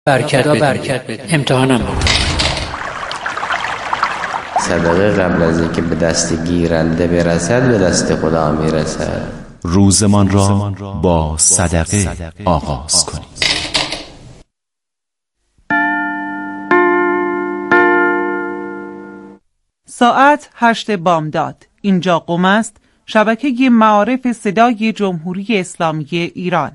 برکت بده. امتحانم بود. صدقه قبل از اینکه به دست گیرنده برسد به دست خدا میرسد. روزمان را با صدقه آغاز کنید. ساعت 8 بامداد. اینجا قم است، شبکه معارف صدای جمهوری اسلامی ایران.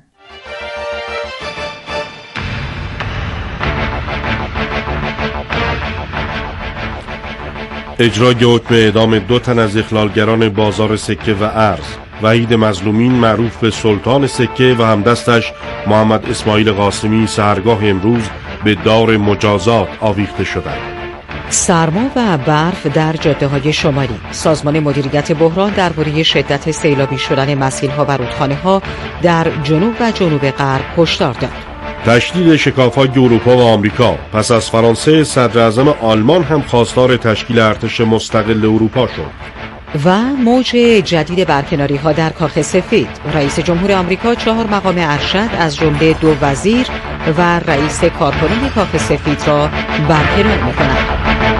اجرای حکم اعدام 2 تن از اخلالگران بازار سکه و ارز. وحید مظلومین معروف به سلطان سکه و همدستش محمد اسماعیل قاسمی سحرگاه امروز به دار مجازات آویخته شدند. سرما و برف در جاده‌های شمالی. سازمان مدیریت بحران درباره شدت سیلابی شدن مسیرها و رودخانه‌ها در جنوب و جنوب غرب هشدار داد. تشدید شکاف‌های اروپا و آمریکا. پس از فرانسه، صدر اعظم آلمان هم خواستار تشکیل ارتش مستقل اروپا شد. و موج جدید برکناری‌ها در کاخ سفید. رئیس جمهور آمریکا 4 مقام ارشد از جمله 2 وزیر و رئیس کارکنان کاخ سفید را برکنار می‌کند.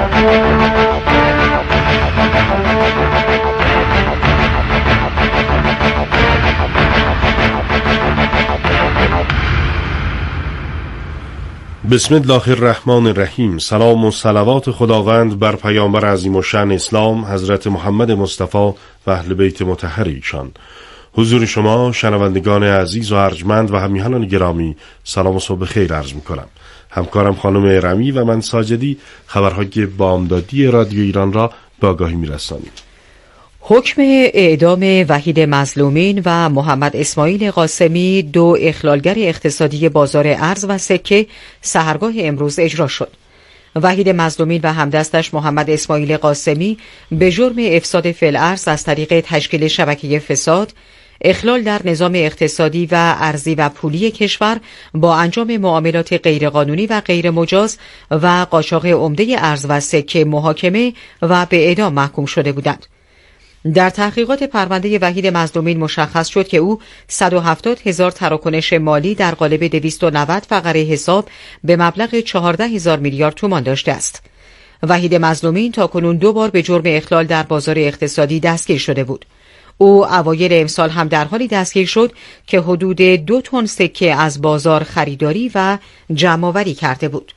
بسم الله الرحمن الرحیم. سلام و صلوات خداوند بر پیامبر عظیم الشأن اسلام حضرت محمد مصطفی و اهل بیت مطهر ایشان. حضور شما شنوندگان عزیز و ارجمند و همیهنان گرامی، سلام و صبح خیر عرض می‌کنم. همکارم خانم رمی و من ساجدی خبرهای بامدادی رادیو ایران را به آگاهی می‌رسانیم. حکم اعدام وحید مظلومین و محمد اسماعیل قاسمی، 2 اخلالگر اقتصادی بازار ارز و سکه، سحرگاه امروز اجرا شد. وحید مظلومین و همدستش محمد اسماعیل قاسمی به جرم افساد فی الارض از طریق تشکیل شبکه فساد، اخلال در نظام اقتصادی و ارزی و پولی کشور با انجام معاملات غیرقانونی و غیر مجاز و قاچاق عمده ارز و سکه محاکمه و به اعدام محکوم شده بودند. در تحقیقات پرونده وحید مظلومین مشخص شد که او 170,000 تراکنش مالی در قالب 290 فقره حساب به مبلغ 14,000 میلیارد تومان داشته است. وحید مظلومین تاکنون 2 بار به جرم اخلال در بازار اقتصادی دستگیر شده بود. او اوایل امسال هم در حالی دستگیر شد که حدود 2 تن سکه از بازار خریداری و جمع‌آوری کرده بود.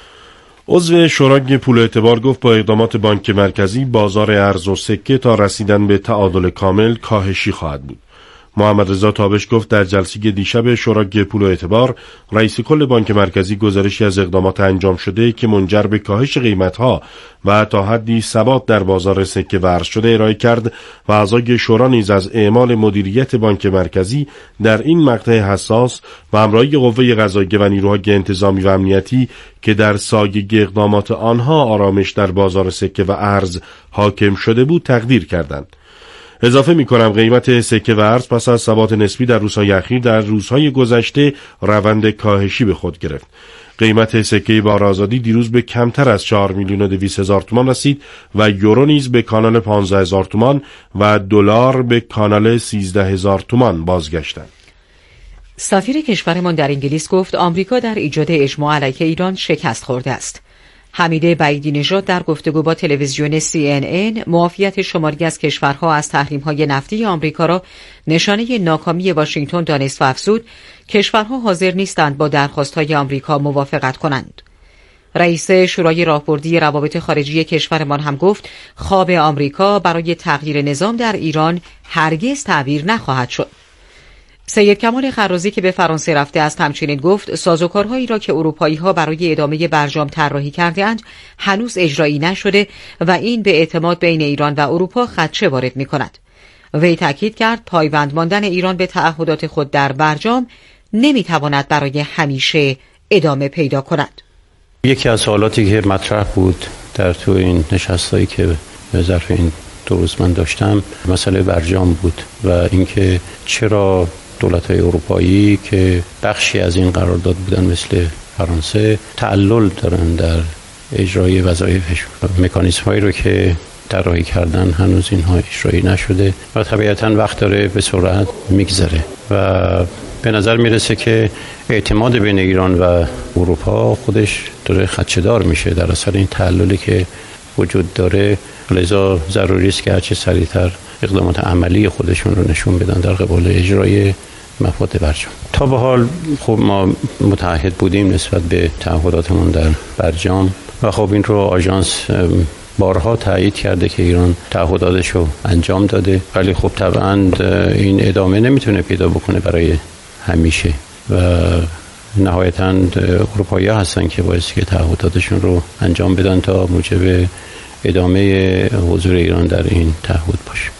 عضو شورای پول اعتبار گفت با اقدامات بانک مرکزی بازار ارز و سکه تا رسیدن به تعادل کامل کاهشی خواهد بود. محمد رضا تابش گفت در جلسه دیشب شورای پول اعتبار رئیس کل بانک مرکزی گزارشی از اقدامات انجام شده که منجر به کاهش قیمت‌ها و تا حدی ثبات در بازار سکه و ارز شده ارائه کرد و اعضای شورا نیز از اعمال مدیریت بانک مرکزی در این مقطع حساس و همراهی قوه قضاییه و نیروهای انتظامی و امنیتی که در سایه اقدامات آنها آرامش در بازار سکه و ارز حاکم شده بود تقدیر کردند. اضافه می‌کنم قیمت سکه و ارز پس از ثبات نسبی در روزهای اخیر در روزهای گذشته روند کاهشی به خود گرفت. قیمت سکه بار آزادی دیروز به کمتر از 4,200,000 تومان رسید و یورو نیز به کانال 15,000 تومان و دلار به کانال 13,000 تومان بازگشتند. سفیر کشورمان در انگلیس گفت آمریکا در ایجاد اجماع علیه ایران شکست خورده است. حمیده بعیدی نژاد در گفتگو با تلویزیون CNN معافیت شماری از کشورها از تحریم‌های نفتی آمریکا را نشانه ناکامی واشنگتن دانست و افزود کشورها حاضر نیستند با درخواست‌های آمریکا موافقت کنند. رئیس شورای راهبردی روابط خارجی کشورمان هم گفت خواب آمریکا برای تغییر نظام در ایران هرگز تعبیر نخواهد شد. سید کمال خرازی که به فرانسه رفته است همچنین گفت سازوکارهایی را که اروپایی‌ها برای ادامه برجام طراحی کرده‌اند هنوز اجرایی نشده و این به اعتماد بین ایران و اروپا خدشه وارد می‌کند. وی تاکید کرد پایبند ماندن ایران به تعهدات خود در برجام نمی‌تواند برای همیشه ادامه پیدا کند. یکی از سوالاتی که مطرح بود در تو این نشستایی که به ظرف این 2 روز من داشتم مسئله برجام بود و اینکه چرا دولت‌های اروپایی که بخشی از این قرارداد بودن مثل فرانسه تعلل دارن در اجرای وظایفش، مکانیزم‌هایی رو که طراحی کردن هنوز اینها اجرایی نشده و طبیعتاً وقت داره به سرعت میگذره و به نظر میرسه که اعتماد بین ایران و اروپا خودش داره خدشه‌دار میشه در اثر این تعللی که وجود داره. لذا ضروری است که هرچه سریعتر اقدامات عملی خودشون رو نشون بدن در قبال اجرای مفاد برجام. تا به حال خب ما متعهد بودیم نسبت به تعهداتمون در برجام و خب این رو آژانس بارها تایید کرده که ایران تعهداتش رو انجام داده، ولی خب طبعا این ادامه نمیتونه پیدا بکنه برای همیشه و نهایتاً اروپایی‌ها هستن که باعث که تعهداتشون رو انجام بدن تا موجب ادامه حضور ایران در این تعهد باشه.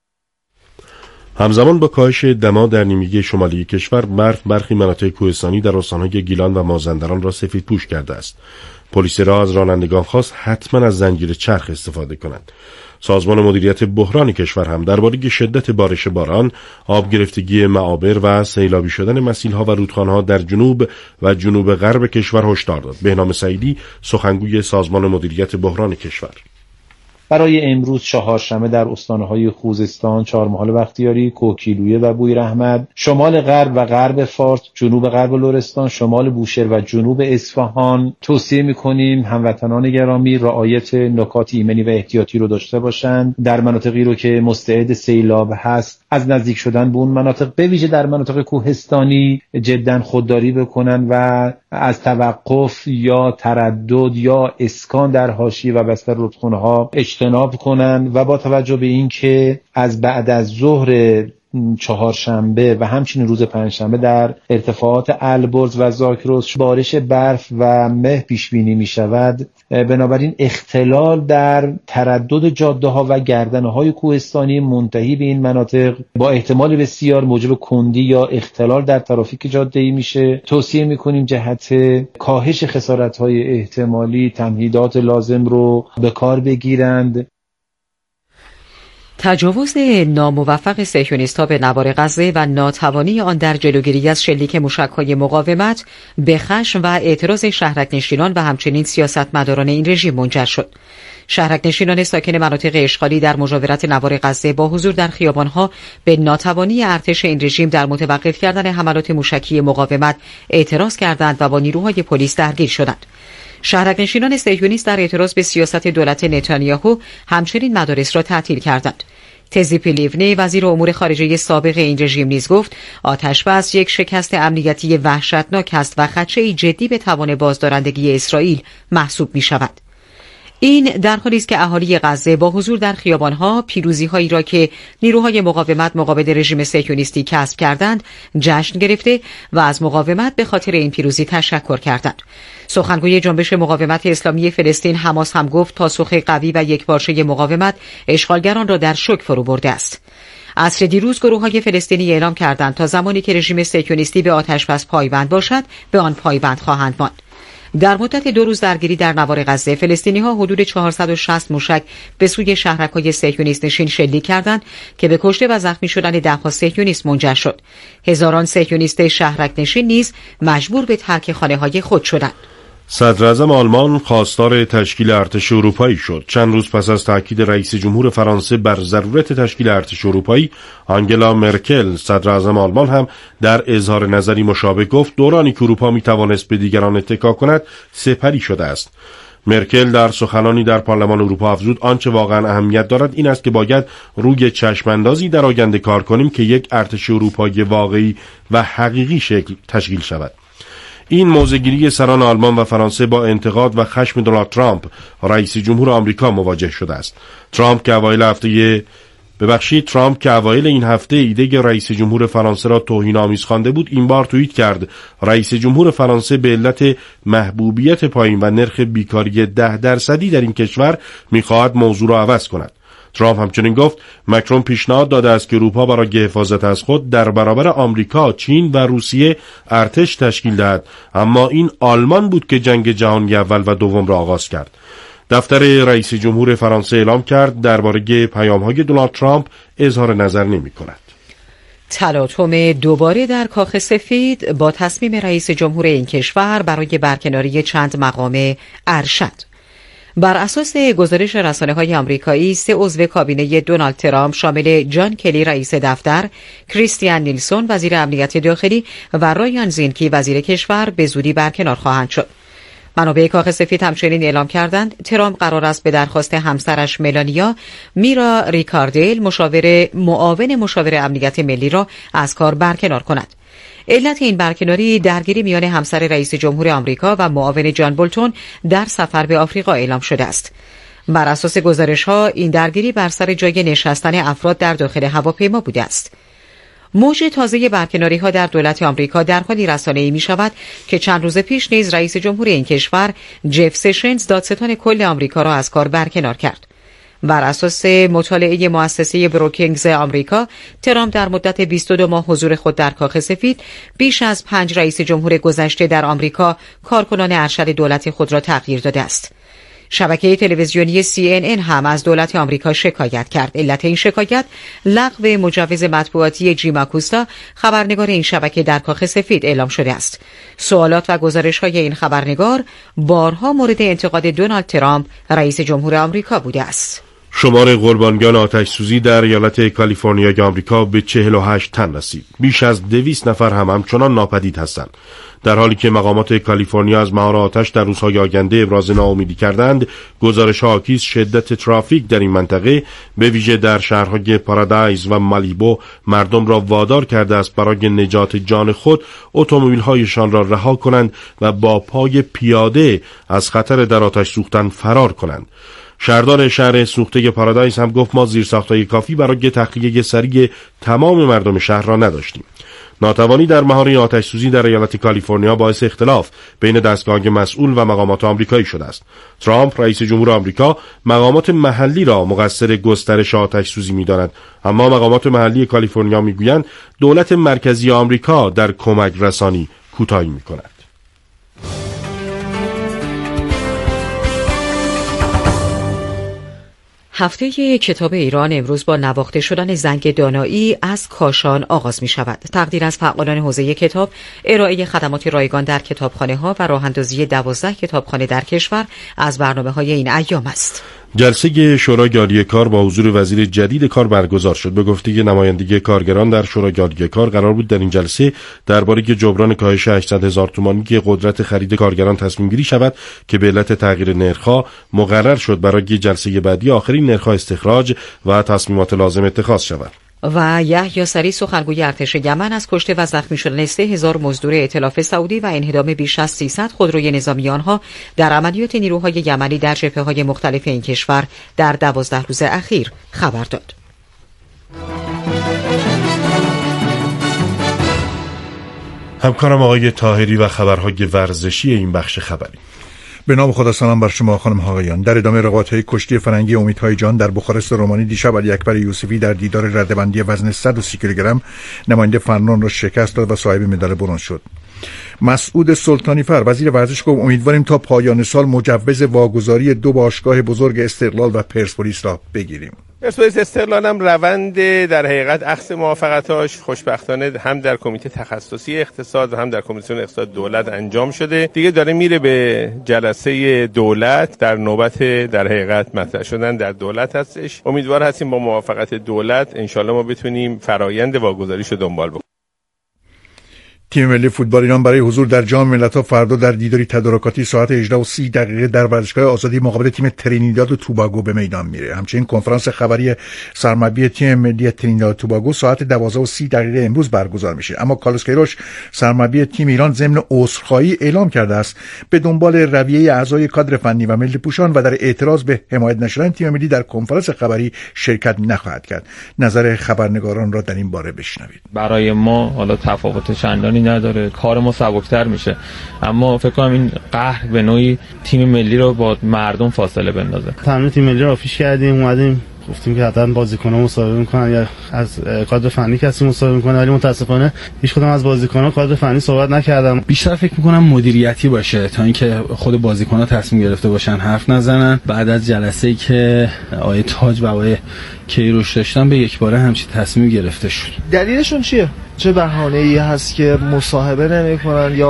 همزمان با کاهش دما در نیمه شمالی کشور، برخی مناطق کوهستانی در استان‌های گیلان و مازندران را سفیدپوش کرده است. پلیس را از رانندگان خواست حتما از زنجیر چرخ استفاده کنند. سازمان مدیریت بحران کشور هم درباره شدت بارش باران، آب گرفتگی معابر و سیلابی شدن مسیل‌ها و رودخانه‌ها در جنوب و جنوب غرب کشور هشدار داد. بهنام سعیدی، سخنگوی سازمان مدیریت بحران کشور: برای امروز چهارشنبه در استان‌های خوزستان، چهارمحال بختیاری، کوهگیلویه و بویراحمد، شمال غرب و غرب فارس، جنوب غرب لرستان، شمال بوشهر و جنوب اصفهان توصیه می‌کنیم هموطنان گرامی رعایت نکات ایمنی و احتیاطی رو داشته باشند. در مناطقی رو که مستعد سیلاب هست از نزدیک شدن به اون مناطق، به ویژه در مناطق کوهستانی، جداً خودداری بکنن و از توقف یا تردد یا اسکان در حاشیه و بستر رودخانه‌ها اجتناب کنن و با توجه به این که از بعد از ظهر چهارشنبه و همچنین روز پنجشنبه در ارتفاعات البرز و زاگرس بارش برف و مه پیش بینی می شود، بنابراین اختلال در تردد جاده ها و گردنه های کوهستانی منتهی به این مناطق با احتمال بسیار موجب کندی یا اختلال در ترافیک جاده ای میشه. توصیه میکنیم جهت کاهش خسارت های احتمالی تمهیدات لازم رو به کار بگیرند. تجاوز ناموفق صهیونیست‌ها به نوار غزه و ناتوانی آن در جلوگیری از شلیک موشک‌های مقاومت به خشم و اعتراض شهرک‌نشینان و همچنین سیاستمداران این رژیم منجر شد. شهرک‌نشینان ساکن مناطق اشغالی در مجاورت نوار غزه با حضور در خیابان‌ها به ناتوانی ارتش این رژیم در متوقف کردن حملات موشکی مقاومت اعتراض کردند و با نیروهای پلیس درگیر شدند. شهرک‌نشینان صهیونیست در اعتراض به سیاست دولت نتانیاهو همچنین مدارس را تعطیل کردند. تزیپی لیونی، وزیر امور خارجه سابق این رژیم، نیز گفت آتش‌بس یک شکست امنیتی وحشتناک است و خدشه‌ای جدی به توان بازدارندگی اسرائیل محسوب می‌شود. این در حالی است که اهالی غزه با حضور در خیابان‌ها پیروزی‌هایی را که نیروهای مقاومت مقابل رژیم صهیونیستی کسب کردند جشن گرفته و از مقاومت به خاطر این پیروزی تشکر کردند. سخنگوی جنبش مقاومت اسلامی فلسطین حماس هم گفت پاسخ قوی و یکپارچه مقاومت اشغالگران را در شوک فرو برده است. عصر دیروز گروه‌های فلسطینی اعلام کردند تا زمانی که رژیم صهیونیستی به آتش‌بس پایبند باشد به آن پایبند خواهند ماند. در مدت 2 روز درگیری در نوار غزه، فلسطینی‌ها حدود 460 موشک به سوی شهرک‌های صهیونیست نشین شلیک کردند که به کشته و زخمی شدن ده‌ها صهیونیست منجر شد. هزاران صهیونیست شهرک نشین نیز مجبور به ترک خانه‌های خود شدند. صدراعظم آلمان خواستار تشکیل ارتش اروپایی شد. چند روز پس از تاکید رئیس جمهور فرانسه بر ضرورت تشکیل ارتش اروپایی، آنگلا مرکل صدراعظم آلمان هم در اظهار نظری مشابه گفت دورانی که اروپا میتوانست به دیگران اتکا کند سپری شده است. مرکل در سخنانی در پارلمان اروپا افزود آنچه واقعا اهمیت دارد این است که باید روی چشماندازی در آینده کار کنیم که یک ارتش اروپایی واقعی و حقیقی تشکیل شود. این موضع‌گیری سران آلمان و فرانسه با انتقاد و خشم دونالد ترامپ رئیس جمهور آمریکا مواجه شده است. ترامپ که اوایل این هفته ایده رئیس جمهور فرانسه را توهین‌آمیز خوانده بود، این بار توییت کرد رئیس جمهور فرانسه به علت محبوبیت پایین و نرخ بیکاری 10% در این کشور می‌خواهد موضوع را عوض کند. ترامپ همچنین گفت مکرون پیشنهاد داده است که اروپا برای حفاظت از خود در برابر آمریکا، چین و روسیه ارتش تشکیل دهد، اما این آلمان بود که جنگ جهانی اول و دوم را آغاز کرد. دفتر رئیس جمهور فرانسه اعلام کرد درباره پیام‌های دونالد ترامپ اظهار نظر نمی‌کند. تلاطم دوباره در کاخ سفید با تصمیم رئیس جمهور این کشور برای برکناری چند مقام ارشد. بر اساس گزارش رسانه‌های آمریکایی، 3 عضو کابینه دونالد ترامپ شامل جان کلی رئیس دفتر، کریستیان نیلسون وزیر امنیت داخلی و رایان زینکی وزیر کشور به زودی برکنار خواهند شد. منابع کاخ سفید همچنین اعلام کردند ترامپ قرار است به درخواست همسرش ملانیا، میرا ریکاردل معاون مشاور امنیت ملی را از کار برکنار کند. علت این برکناری درگیری میان همسر رئیس جمهور آمریکا و معاون جان بولتون در سفر به آفریقا اعلام شده است. بر اساس گزارش‌ها این درگیری بر سر جای نشستن افراد در داخل هواپیما بوده است. موج تازه برکناری‌ها در دولت آمریکا در حالی رسانه‌ای می‌شود که چند روز پیش نیز رئیس جمهور این کشور جف سشنز دادستان کل آمریکا را از کار برکنار کرد. بر اساس مطالعه مؤسسه بروکینگز آمریکا، ترامپ در مدت 22 ماه حضور خود در کاخ سفید بیش از 5 رئیس جمهور گذشته در آمریکا کارکنان ارشد دولت خود را تغییر داده است. شبکه تلویزیونی CNN هم از دولت آمریکا شکایت کرد. علت این شکایت لغو مجوز مطبوعاتی جیم آکوستا، خبرنگار این شبکه در کاخ سفید اعلام شده است. سوالات و گزارش‌های این خبرنگار بارها مورد انتقاد دونالد ترامپ رئیس جمهور آمریکا بوده است. شمار قربانیان آتش‌سوزی در ایالت کالیفرنیای آمریکا به 48 تن رسید. بیش از 200 نفر هم همچنان ناپدید هستند. در حالی که مقامات کالیفرنیا از مهار آتش در روزهای آینده ابراز ناامیدی کردند، گزارش‌ها حاکی شدت ترافیک در این منطقه به ویژه در شهرهای پارادایز و مالیبو مردم را وادار کرده است برای نجات جان خود اتومبیل‌هایشان را رها کنند و با پای پیاده از خطر در آتش سوختن فرار کنند. شهردار شهر سوخته پارادایز هم گفت ما زیرساخت‌های کافی برای تخلیه سریع تمام مردم شهر را نداشتیم. ناتوانی در مهار آتش‌سوزی در ایالت کالیفرنیا باعث اختلاف بین دستگاه‌های مسئول و مقامات آمریکایی شده است. ترامپ رئیس جمهور آمریکا مقامات محلی را مقصر گسترش آتش‌سوزی می‌داند، اما مقامات محلی کالیفرنیا می‌گویند دولت مرکزی آمریکا در کمک رسانی کوتاهی می‌کند. هفته کتاب ایران امروز با نواخته شدن زنگ دانایی از کاشان آغاز می شود. تقدیر از فعالان حوزه کتاب، ارائه خدمات رایگان در کتابخانه‌ها و راه‌اندازی 12 کتابخانه در کشور از برنامه‌های این ایام است. جلسه شورای عالی کار با حضور وزیر جدید کار برگزار شد. به گفته نمایندگی کارگران در شورای عالی کار قرار بود در این جلسه درباره جبران کاهش 800,000 تومانی که قدرت خرید کارگران تصمیم گیری شود که به علت تغییر نرخ‌ها مقرر شد برای جلسه بعدی آخرین نرخ‌ها استخراج و تصمیمات لازم اتخاذ شود. و یحیی سری سخنگوی ارتش یمن از کشته و زخمی شدن 3000 مزدور ائتلاف سعودی و انهدام بیش از 300 خودروی نظامی آنها در عملیات نیروهای یمنی در جبهه‌های مختلف این کشور در 12 روز اخیر خبر داد. همکارم آقای طاهری و خبرهای ورزشی این بخش خبری. به نام خدا، سلام بر شما خانم آقایان. در ادامه رقابت‌های کشتی فرنگی امیدهای جان در بخارست رومانی دیشب علی اکبر یوسفی در دیدار رده‌بندی وزن 130 کیلوگرم نماینده فنلاند را شکست داد و صاحب مدال برنز شد. مسعود سلطانی فر وزیر ورزش گفت امیدواریم تا پایان سال مجوز واگذاری 2 باشگاه بزرگ استقلال و پرسپولیس را بگیریم. پرسپولیس استقلال هم روند در حقیقت اخذ موافقتاش خوشبختانه هم در کمیته تخصصی اقتصاد و هم در کمیسیون اقتصاد دولت انجام شده. دیگه داره میره به جلسه دولت، در نوبت در حقیقت مطرح شدن در دولت هستش. امیدوار هستیم با موافقت دولت انشالله ما بتونیم فرایند واگذاریش رو دنبال بکنیم. تیم ملی فوتبال ایران برای حضور در جام ملت‌ها فردا در دیداری تدارکاتی ساعت 18:30 در ورزشگاه آزادی مقابل تیم ترینیداد و توباگو به میدان میره. همچنین کنفرانس خبری سرمربی تیم ملی ترینیداد و توباگو ساعت 12:30 امروز برگزار میشه. اما کارلوس کیروش سرمربی تیم ایران ضمن عذرخواهی اعلام کرده است به دنبال رویه اعضای کادر فنی و ملی پوشان و در اعتراض به حمایت نشدن تیم ملی در کنفرانس خبری شرکت نخواهد کرد. نظر خبرنگاران را در این باره بشنوید. برای ما حالا تفاوت چندانی نداره، کار ما سبکتر میشه، اما فکر کنم این قهر به نوعی تیم ملی رو با مردم فاصله بندازه. تمرین تیم ملی رو آفیش کردیم، اومدیم گفتیم که حتما بازیکن‌ها مصاحبه می‌کنن یا از کادر فنی کسی مصاحبه می‌کنه، ولی متأسفانه هیچ کدوم از بازیکن‌ها کادر فنی صحبت نکردن. بیشتر فکر می‌کنم مدیریتی باشه تا اینکه خود بازیکن‌ها تصمیم گرفته باشن حرف نزنن. بعد از جلسه‌ای که آقای تاج و آقای کیروش داشتن به یک باره همچین تصمیم گرفته شد. دلیلشون چیه؟ چه بهانه‌ای هست که مصاحبه نمی‌کنن یا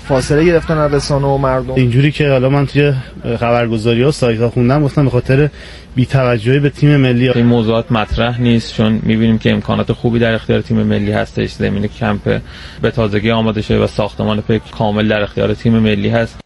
فاصله گرفتن از رسانه و مردم. اینجوری که حالا من توی خبرگزاری‌ها و سایت‌ها خوندم گفتم به خاطر بی‌توجهی به تیم ملی. این موضوعات مطرح نیست، چون می‌بینیم که امکانات خوبی در اختیار تیم ملی هستش. زمین کمپ به تازگی آماده شده و ساختمان پیک کامل در اختیار تیم ملی هست.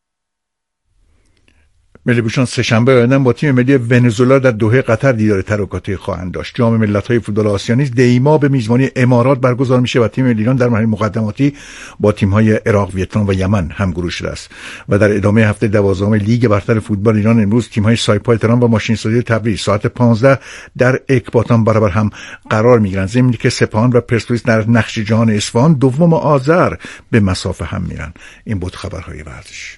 ملی پوشان سه‌شنبه آینده با تیم ملی ونزوئلا در دوحه قطر دیدار ترقاتی خواهند داشت. جام ملت‌های فوتبال آسیا نیز دیما به میزبانی امارات برگزار میشه و تیم ملی ایران در مرحله مقدماتی با تیم‌های عراق، ویتنام و یمن همگروه شده است. و در ادامه هفته 12 لیگ برتر فوتبال ایران امروز تیم‌های سایپا تهران و ماشین‌سازی تبریز ساعت 15 در اکباتان برابر هم قرار می‌گیرند. زمینی که سپاهان و پرسپولیس در نقش جهان اصفهان دوم آذر به مسافه هم میرن. این بود خبرهای ورزش.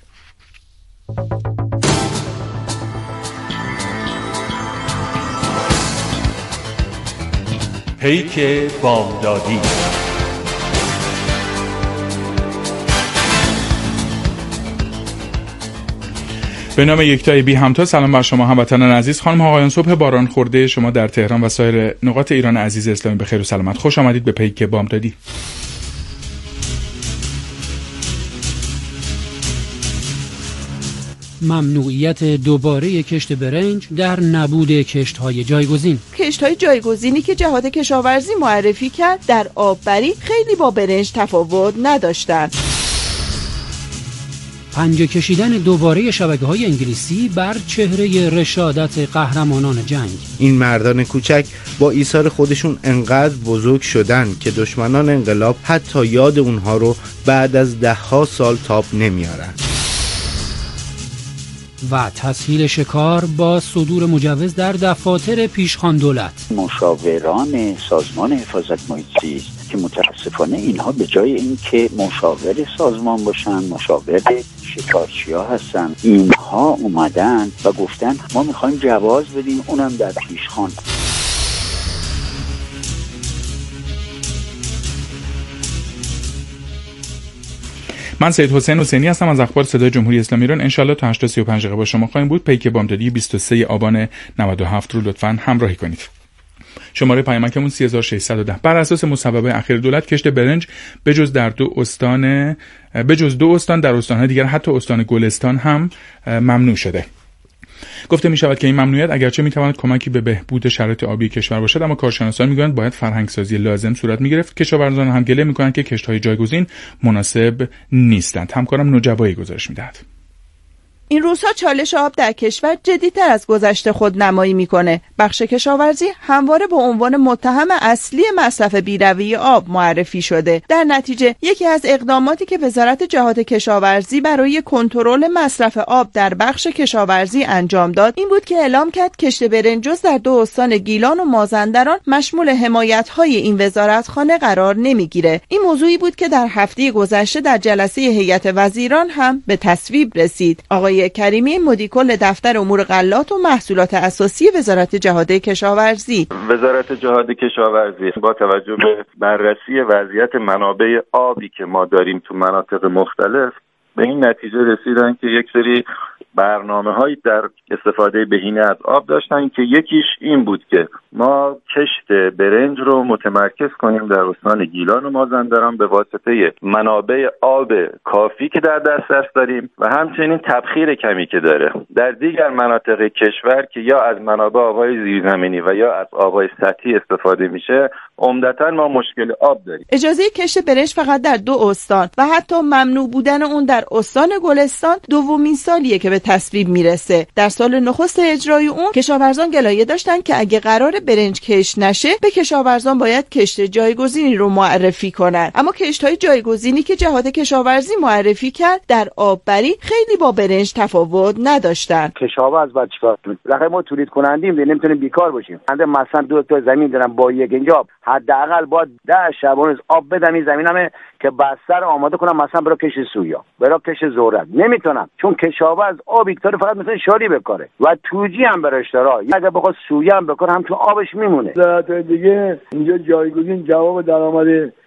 پیک بامدادی. به نام یکتای بی همتا سلام بر شما هموطنان عزیز. خانم آقایان، صبح باران خورده شما در تهران و سایر نقاط ایران عزیز اسلامی بخیر و سلامت. خوش آمدید به پیک بامدادی. ممنوعیت دوباره کشت برنج در نبود کشت‌های جایگزین. کشت‌های جایگزینی که جهاد کشاورزی معرفی کرد در آببری خیلی با برنج تفاوت نداشتند. پنجه کشیدن دوباره شبکه‌های انگلیسی بر چهره رشادت قهرمانان جنگ. این مردان کوچک با ایثار خودشون انقدر بزرگ شدن که دشمنان انقلاب حتی یاد اونها رو بعد از ده‌ها سال تاب نمیارن. و تسهیل شکار با صدور مجوز در دفاتر پیشخوان دولت. مشاوران سازمان حفاظت محیط زیست که متاسفانه اینها به جای اینکه مشاور سازمان باشن مشاور شکارچی‌ها هستن، اینها اومدن و گفتن ما میخوایم جواز بدیم اونم در پیشخوان. من سید حسین حسینی هستم از اخبار صدای جمهوری اسلامی ایران. انشالله تا 8:35 با شما خواهیم بود. پیک بامدادی 23 آبان 97 رو لطفاً همراهی کنید. شماره پیامکمون 3610. بر اساس مصوبه اخیر دولت کشت برنج بجز دو استان در استان‌های دیگر حتی استان گلستان هم ممنوع شده. گفته می شود که این ممنوعیت اگرچه می تواند کمکی به بهبود شرایط آبی کشور باشد، اما کارشناسان میگویند باید فرهنگسازی لازم صورت می گرفت. کشاورزان هم گله می کنند که کشت‌های جایگزین مناسب نیستند. همکارم نجوایی گزارش می دهد. این روزها چالش آب در کشور جدی‌تر از گذشته خود نمایی میکنه. بخش کشاورزی همواره به عنوان متهم اصلی مصرف بی‌رویه آب معرفی شده. در نتیجه یکی از اقداماتی که وزارت جهاد کشاورزی برای کنترل مصرف آب در بخش کشاورزی انجام داد این بود که اعلام کرد کشت برنج در 2 استان گیلان و مازندران مشمول حمایت‌های این وزارتخانه قرار نمیگیره. این موضوعی بود که در هفته گذشته در جلسه هیئت وزیران هم به تصویب رسید. آقای کریمی مدیرکل دفتر امور غلات و محصولات اساسی وزارت جهاد کشاورزی. وزارت جهاد کشاورزی با توجه به بررسی وضعیت منابع آبی که ما داریم تو مناطق مختلف به این نتیجه رسیدن که یک سری برنامه‌هایی در استفاده بهینه از آب داشتن که یکیش این بود که ما کشت برنج رو متمرکز کنیم در استان گیلان و مازندران به واسطه منابع آب کافی که در دسترس داریم و همچنین تبخیر کمی که داره. در دیگر مناطق کشور که یا از منابع آب‌های زیرزمینی و یا از آب‌های سطحی استفاده میشه عمدتاً ما مشکل آب داریم. اجازه کشت برنج فقط در 2 استان و حتی ممنوع بودن اون در استان گلستان دومین سالیه که به تصویب میرسه. در سال نخست اجرای اون کشاورزان گلایه داشتن که اگه قرار برنج کشت نشه به کشاورزان باید کشت جایگزینی رو معرفی کنن. اما کشت‌های جایگزینی که جهاد کشاورزی معرفی کرد در آببری خیلی با برنج تفاوت نداشتن. کشاورز باید چیکار کنه؟ بالاخره ما تولید کنندیم نمیتونیم بیکار باشیم. مثلا 2 تا زمین دارن با 1 انجاب حداقل باید 10 شبانه آب بدم این زمینم که بستر آماده کنم مثلا برای کش سویا، برای کش ذرت. نمیتونم چون کشاورز آبی داره فقط مثلا شالی بکاره و توجی هم براش داره. اگه بخواد سویا هم بکنه هم چون آبش میمونه. دیگه اینجا جایگزین جواب درآمد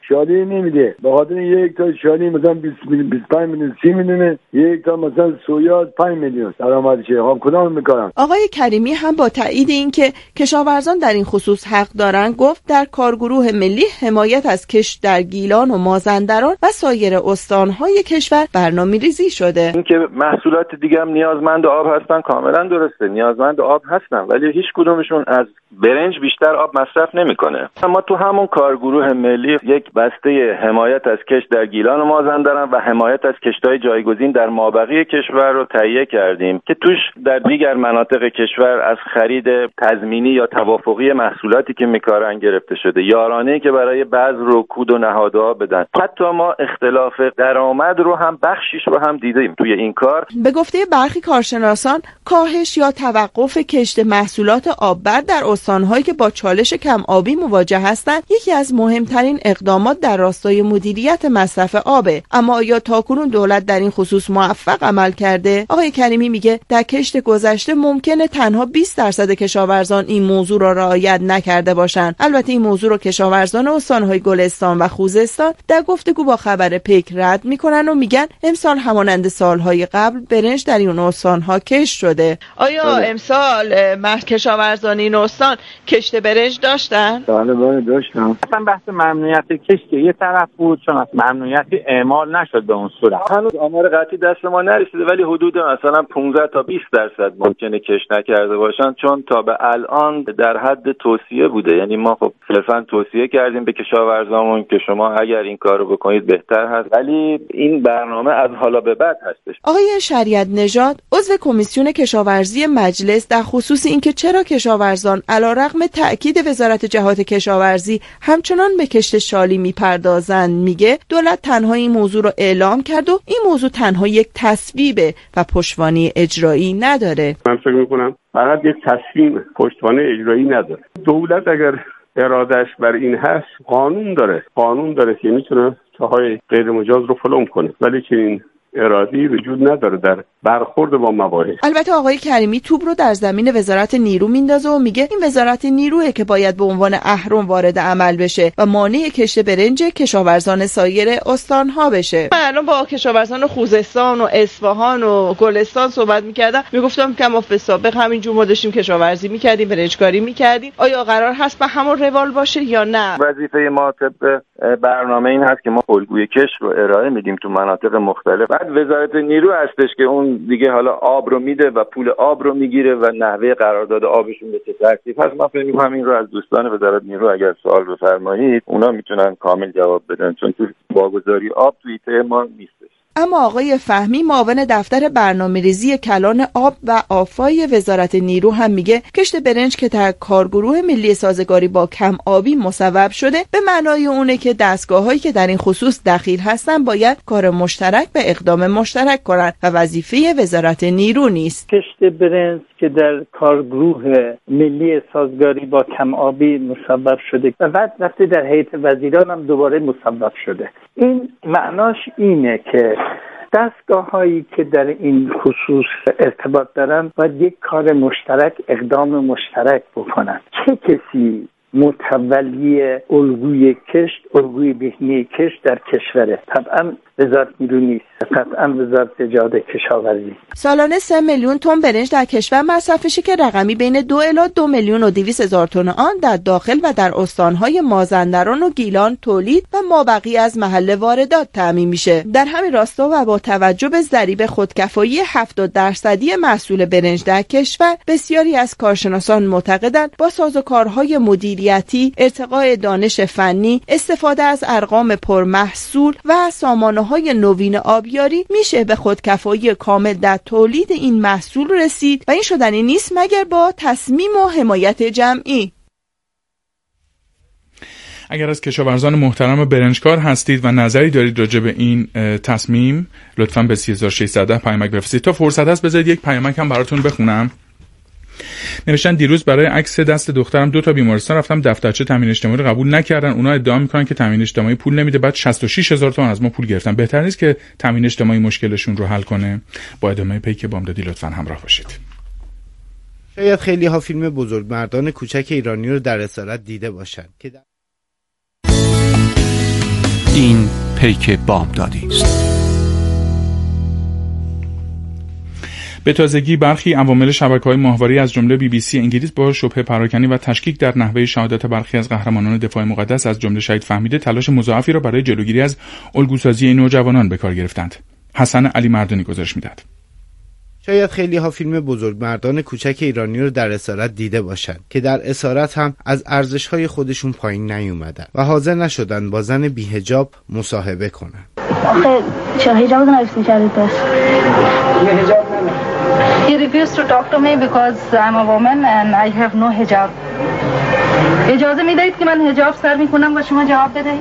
شادی نمیده. به خاطر یک تا شادی مثلا 20 میلیون 25 میلیون 30 میلیون، یک تا مثلا سویا 5 میلیون درآمدشه. خب کدام میکنن؟ آقای کریمی هم با تایید اینکه کشاورزان در این خصوص حق دارند گفت در کارگروه ملی حمایت از کشت در گیلان و مازندران و سایر استانهای کشور برنامه‌ریزی شده. اینکه محصولات دیگه هم نیازمند آب هستن کاملا درسته، نیازمند آب هستن، ولی هیچ کدومشون از برنج بیشتر آب مصرف نمیکنه. ما تو همون کارگروه ملی یک بسته حمایت از کشت در گیلان و مازندران و حمایت از کشت‌های جایگزین در مابقی کشور رو تهیه کردیم که توش در دیگر مناطق کشور از خرید تضمینی یا توافقی محصولاتی که میکارن گرفته شده، یارانه‌ای که برای بذر و کود و نهادها بدن. حتی ما اختلاف درآمد رو هم بخشیش رو هم دیدیم توی این کار. به گفته برخی کارشناسان کاهش یا توقف کشت محصولات آببر در استان‌هایی که با چالش کم آبی مواجه هستند یکی از مهمترین اقدامات در راستای مدیریت مصرف آبه. اما آیا تاکنون دولت در این خصوص موفق عمل کرده؟ آقای کریمی میگه در کشت گذشته ممکنه تنها 20% کشاورزان این موضوع را رعایت نکرده باشند. البته این موضوع رو کشاورزان استان‌های گلستان و خوزستان در گفتگو با خبر پیک رد میکنن و میگن امسال همانند سالهای قبل برنج در این استان‌ها کشت شده. آیا امسال کشاورزان این استان کشت برنج داشتن؟ بله داشتم. اصلا بحث ممنوعیت کشت یه طرف بود، چون از ممنوعیتی اعمال نشد به اون صورت. هنوز آمار قطعی دست ما نرسیده، ولی حدود مثلا 15 تا 20% ممکنه کشت نکرده باشن، چون تا به الان در حد توصیه بوده. یعنی ما خب صرفا توصیه کردیم به کشاورزامون که شما اگر این کارو بکنید بهتر هست، ولی این برنامه از حالا به بعد هستش. آقای شریعت نژاد عضو کمیسیون کشاورزی مجلس در خصوص اینکه چرا کشاورزان علیرغم تأکید وزارت جهات کشاورزی همچنان به کشت شالی میپردازند میگه دولت تنها این موضوع رو اعلام کرد و این موضوع تنها یک تصویبه و پشتوانه اجرایی نداره. من فکر میکنم فقط یک تصمیم پشتوانه اجرایی نداره. دولت اگر ارادش بر این هست قانون داره که میتونه چاهای غیر مجاز رو فلم کنه، ولی که این ارادی وجود نداره در برخورد با مباحث. البته آقای کریمی توپ رو در زمین وزارت نیرو میندازه و میگه این وزارت نیروئه که باید به عنوان اهرم وارد عمل بشه و مانع کشت برنج کشاورزان سایر استانها بشه. من الان با کشاورزان خوزستان و اصفهان و گلستان صحبت میکردم، میگفتم که ما به سابق همینجور ما داشتیم کشاورزی میکردیم، برنجکاری میکردیم. آیا قرار هست به همون روال باشه یا نه؟ وظیفه ما طبق برنامه این هست که ما الگوی کشت رو ارائه میدیم تو مناطق مختلف. بعد وزارت نیرو هستش که اون دیگه حالا آب رو میده و پول آب رو میگیره و نحوه قرارداد آبشون به چه ترتیب هست. من فکر می‌کنم این رو از دوستان وزارت نیرو اگر سوال بفرمایید اونا میتونن کامل جواب بدن، چون تو واگذاری آب تو ایته ما نیستش. اما آقای فهمی معاون دفتر برنامه‌ریزی کلان آب و آفای وزارت نیرو هم میگه کشت برنج که در کارگروه ملی سازگاری با کم آبی مصوب شده به معنای اونه که دستگاه‌هایی که در این خصوص دخیل هستن باید کار مشترک به اقدام مشترک کنن و وظیفه وزارت نیرو نیست. کشت برنج که در کارگروه ملی سازگاری با کم آبی مصوب شده و بعد رفته در هیئت وزیران هم دوباره مصوب شده، این معناش اینه که دستگاه هایی که در این خصوص ارتباط دارن باید یک کار مشترک، اقدام مشترک بکنن. چه کسی متولی الگوی کشت، الگوی بهینه کشت در کشوره؟ طبعا وزارت نیرو نیست، قطعا وزارت جهات کشاورزی. سالانه 3 میلیون تن برنج در کشور مصرف میشه که رقمی بین 2 الی 2 میلیون و 200 هزار تن آن در داخل و در استانهای مازندران و گیلان تولید و مابقی از محل واردات تامین میشه. در همین راستا و با توجه به ضریب خودکفایی 70% محصول برنج در کشور، بسیاری از کارشناسان معتقدند با سازوکارهای مدیریتی، ارتقاء دانش فنی، استفاده از ارقام پرمحصول و سامانه‌های نوین آبیاری میشه به خودکفایی کامل در تولید این محصول رسید و این شدنی نیست مگر با تصمیم و حمایت جمعی. اگر از کشاورزان محترم برنجکار هستید و نظری دارید راجع به این تصمیم، لطفاً به 3610 پیامک بفرستید. تا فرصت هست بذارید یک پیامک هم براتون بخونم. نوشتن دیروز برای عکس دست دخترم 2 تا بیمارستان رفتم، دفترچه تامین اجتماعی رو قبول نکردن. اونا ادعا میکنن که تامین اجتماعی پول نمیده، بعد 66000 تومان از ما پول گرفتن. بهتر نیست که تامین اجتماعی مشکلشون رو حل کنه؟ با ادامه پیک بامدادی لطفاً همراه باشید. شاید خیلی ها فیلم بزرگمردان کوچک ایرانی رو در اصالت دیده باشن که این پیک بامدادی است. به تازگی برخی عوامل شبکه‌های ماهواره از جمله BBC انگلیس با شبهه پراکنی و تشکیک در نحوه شهادت برخی از قهرمانان دفاع مقدس از جمله شهید فهمیده تلاش مضاعفی را برای جلوگیری از الگوسازی نوجوانان به کار گرفتند. حسن علی مردانی گزارش می‌دهد. شاید خیلی ها فیلم بزرگمردان کوچک ایرانی رو در اسارت دیده باشند که در اسارت هم از ارزش‌های خودشون پایین نیومدن و حاضر نشدن با زن بی‌حجاب مصاحبه کنن. آخه چرا حجاب نمی‌پوشید پس؟ حجاب He refused to talk to me because I'm a woman and I have no hijab. اجازه میدهید که من حجاب سر میکنم و شما جواب بدهید؟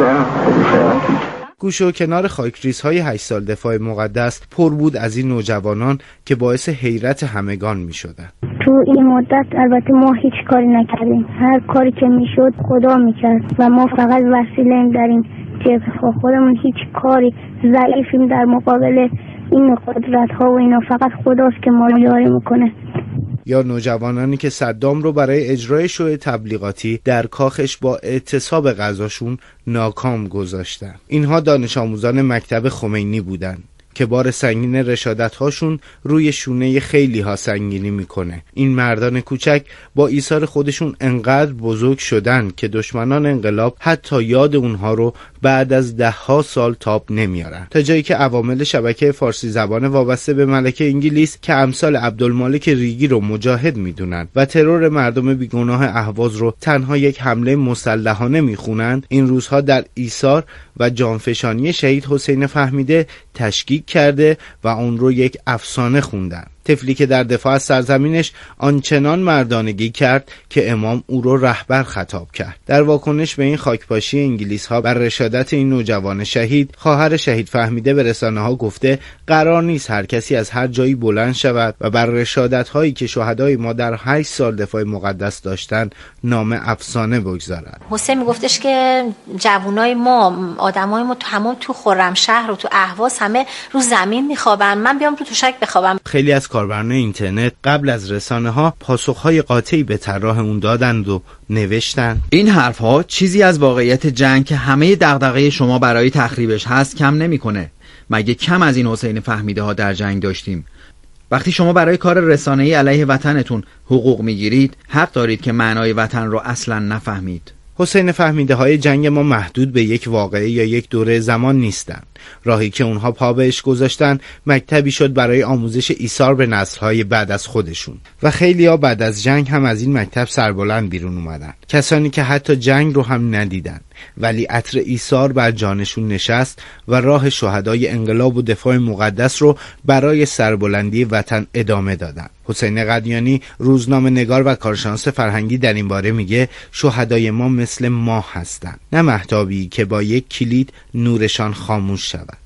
گوشه و کنار خاکریزهای 8 سال دفاع مقدس پر بود از این نوجوانان که باعث حیرت همگان میشدن. تو این مدت البته ما هیچ کاری نکردیم. هر کاری که میشد خدا میکرد و ما فقط وسیله داریم که خودمون هیچ کاری ضعیفیم در مقابل این قدرت ها و اینا. فقط خداست که ما رو یاری میکنه. یا نوجوانانی که صدام رو برای اجرای شو تبلیغاتی در کاخش با اعتصاب غذاشون ناکام گذاشتن. اینها دانش آموزان مکتب خمینی بودن که بار سنگین رشادت‌هاشون روی شونه خیلی ها سنگینی میکنه. این مردان کوچک با ایثار خودشون انقدر بزرگ شدن که دشمنان انقلاب حتی یاد اونها رو بعد از 10 سال تاب نمیارن، تا جایی که عوامل شبکه فارسی زبان وابسته به ملکه انگلیس که امثال عبدالمالک ریگی رو مجاهد میدونن و ترور مردم بیگناه اهواز رو تنها یک حمله مسلحانه میخونند، این روزها در ایثار و جانفشانی شهید حسین فهمیده تشکیک کرده و اون رو یک افسانه خوندن. طفلی که در دفاع از سرزمینش آنچنان مردانگی کرد که امام او رو رهبر خطاب کرد. در واکنش به این خاکپاشی انگلیس ها بر رشادت این نوجوان شهید، خواهر شهید فهمیده به رسانه ها گفته قرار نیست هر کسی از هر جایی بلند شود و بر رشادت هایی که شهدای ما در 8 سال دفاع مقدس داشتن نام افسانه بگذارد. حسین میگفتش که جوانای ما، آدمای ما تمام تو خرمشهر و تو اهواز همه رو زمین میخوابن، من بیام رو تشک بخوابم. خیلی از کاربران اینترنت قبل از رسانه ها پاسخهای قاطعی به طراح اون دادند و نوشتن این حرف ها چیزی از واقعیت جنگ که همه دغدغه شما برای تخریبش هست کم نمیکنه. مگه کم از این حسین فهمیده ها در جنگ داشتیم؟ وقتی شما برای کار رسانه‌ای علیه وطنتون حقوق میگیرید، حق دارید که معنای وطن رو اصلا نفهمید. حسین فهمیده های جنگ ما محدود به یک واقعه یا یک دوره زمان نیستن. راهی که اونها پا بهش گذاشتن مکتبی شد برای آموزش ایثار به نسل‌های بعد از خودشون و خیلی‌ها بعد از جنگ هم از این مکتب سربلند بیرون اومدن. کسانی که حتی جنگ رو هم ندیدن ولی عطر ایثار بر جانشون نشست و راه شهدای انقلاب و دفاع مقدس رو برای سربلندی وطن ادامه دادن. حسین قدیانی، روزنامه‌نگار و کارشناس فرهنگی، در این باره میگه شهدای ما مثل ماه هستن، نه مهتابی که با یک کلید نورشان خاموش شود.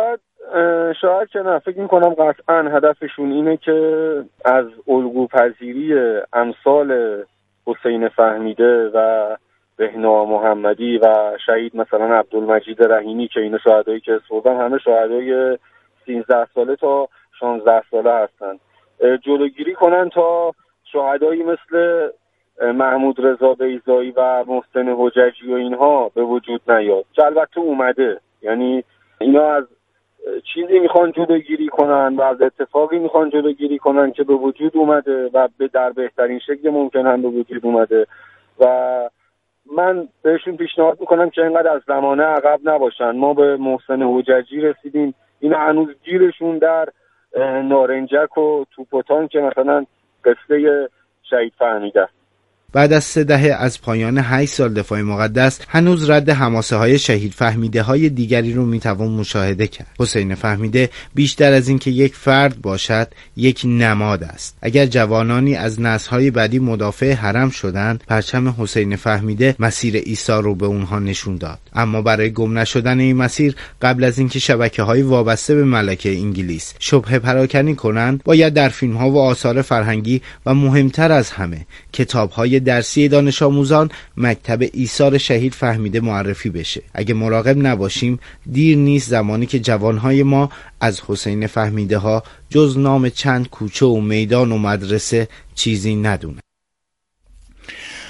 شاید که نه، فکر میکنم قطعا هدفشون اینه که از الگوپذیری امثال حسین فهمیده و بهنا محمدی و شهید مثلا عبدالمجید رحیمی که اینا شهدایی که اسموردن همه شهدای 13 ساله تا 16 ساله هستن، جلوگیری کنن تا شهدایی مثل محمود رضا بیضایی و محسن حججی و اینها به وجود نیاد که البته اومده. یعنی اینا از چیزی میخوان جلوگیری کنن و از اتفاقی میخوان جلوگیری کنن که به وجود اومده و در بهترین شکل ممکن هم به وجود اومده و من بهشون پیشنهاد میکنم که اینقدر از زمانه عقب نباشن. ما به محسن حججی رسیدیم، این هنوز گیرشون در نارنجک و توپوتان که مثلا قصه شهید فهمیده. بعد از 3 دهه از پایان 8 سال دفاع مقدس هنوز رد حماسه های شهید فهمیده های دیگری رو میتوان مشاهده کرد. حسین فهمیده بیشتر از این که یک فرد باشد، یک نماد است. اگر جوانانی از نسل‌های بعدی مدافع حرم شدند، پرچم حسین فهمیده مسیر عیسی رو به اونها نشون داد. اما برای گم نشدن این مسیر، قبل از اینکه شبکه‌های وابسته به ملکه انگلیس شبهه پراکنی کنند، باید در فیلم‌ها و آثار فرهنگی و مهمتر از همه کتاب‌های درسی دانش آموزان مکتب ایثار شهید فهمیده معرفی بشه. اگه مراقب نباشیم دیر نیست، زمانی که جوانهای ما از حسین فهمیده ها جز نام چند کوچه و میدان و مدرسه چیزی ندونه.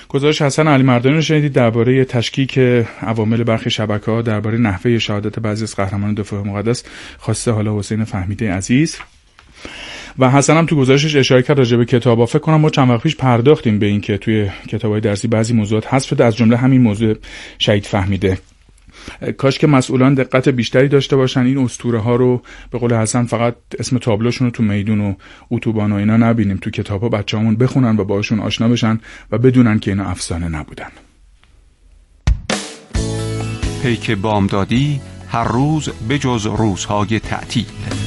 گزارش حسن علی مردانی رو شنیدید درباره تشکیک عوامل برخی شبکه‌ها درباره نحوه شهادت بعضی از قهرمانان دفاع مقدس، خواسته حالا حسین فهمیده عزیز. و حسن هم تو گزارشش اشاره کرد راجع به کتابا. فکر کنم ما چند وقت پیش پرداختیم به این که توی کتابای درسی بعضی موضوعات حذف شده، از جمله همین موضوع شهید فهمیده. کاش که مسئولان دقت بیشتری داشته باشن این اسطوره ها رو به قول حسن فقط اسم تابلوشون رو تو میدون و اتوبان و اینا نبینیم، تو کتابا بچه‌هامون بخونن و باهاشون آشنا بشن و بدونن که اینا افسانه نبودن. پیک بامدادی هر روز بجز روزهای تعطیل.